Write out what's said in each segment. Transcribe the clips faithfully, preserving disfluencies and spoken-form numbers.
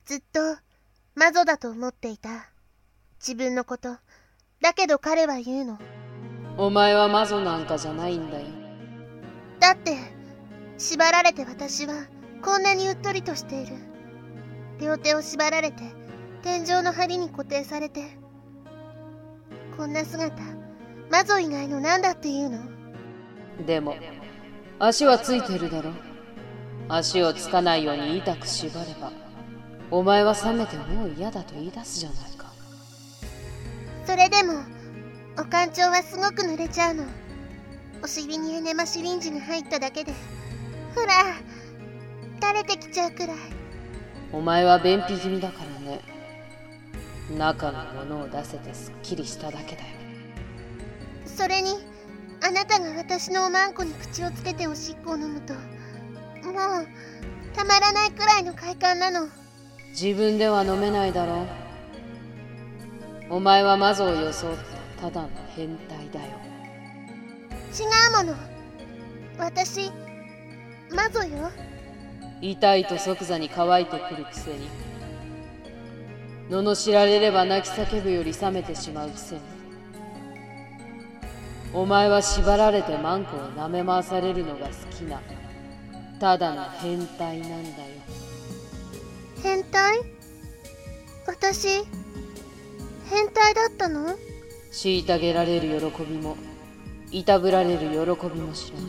ずっと魔女だと思っていた。自分のこと。だけど彼は言うの。 お前は魔女なんかじゃないんだよ。 だって、縛られて私はこんなにうっとりとしている。両手を縛られて、天井の梁に固定されて。こんな姿、魔女以外の何だっていうの？ でも、足はついてるだろ。足をつかないように痛く縛れば、お前は冷めてもう嫌だと言い出すじゃないか。 それでも、お肝腸はすごく濡れちゃうの。お尻にエネマシリンジが入っただけで、ほら、垂れてきちゃうくらい。 お前は便秘気味だからね。中のものを出せてすっきりしただけだよ。 それに、あなたが私のおまんこに口をつけておしっこを飲むと、もう、たまらないくらいの快感なの。 自分では飲めないだろう。お前は魔女を装ったただの変態だよ。 違うもの。私、魔女よ。 痛いと即座に乾いてくるくせに、罵られれば泣き叫ぶより冷めてしまうくせに、お前は縛られてマンコを舐め回されるのが好きなただの変態なんだよ。 変態？私、変態だったの？ 虐げられる喜びもいたぶられる喜びも知らない。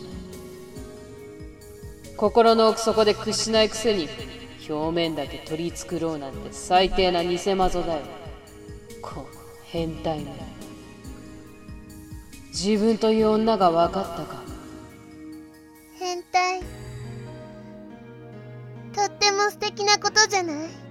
心の奥底で屈しないくせに表面だけ取り繕うなんて最低な偽魔女だよ。こう変態め。自分という女が分かったか？ 変態。とっても素敵なことじゃない？